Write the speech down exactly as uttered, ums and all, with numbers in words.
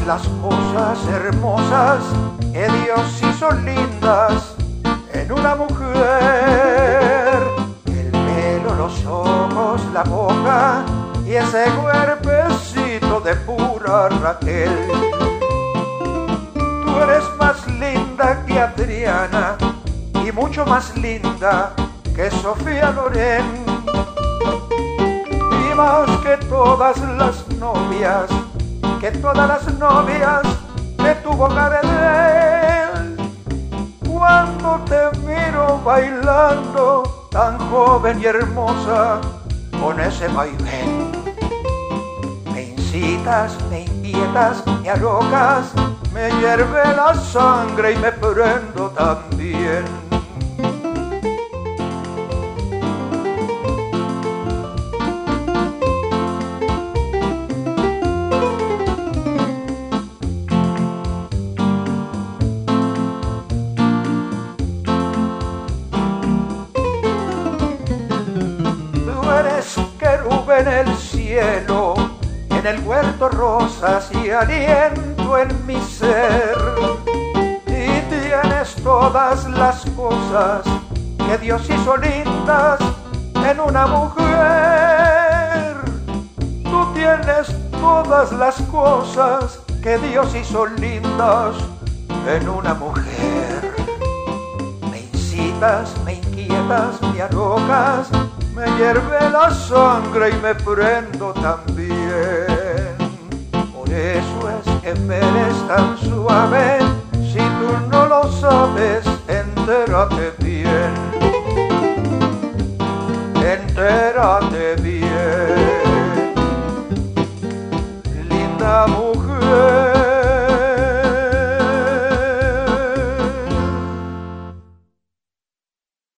las cosas hermosas que Dios hizo lindas en una mujer. El pelo, los ojos, la boca y ese cuerpecito de pura Raquel. Tú eres más linda que Adriana y mucho más linda que Sofía Loren, y más que todas las novias, que todas las novias que tuvo Gardel. Cuando te miro bailando tan joven y hermosa con ese vaivén, me incitas, me inquietas, me alocas, me hierve la sangre y me prendo también. En el cielo, en el huerto rosas y aliento en mi ser, y tienes todas las cosas que Dios hizo lindas en una mujer. Tú tienes todas las cosas que Dios hizo lindas en una mujer. Me incitas, me inquietas, me alocas, me hierve la sangre y me prendo también. Por eso es que me eres tan suave. Si tú no lo sabes, entérate bien. Entérate bien.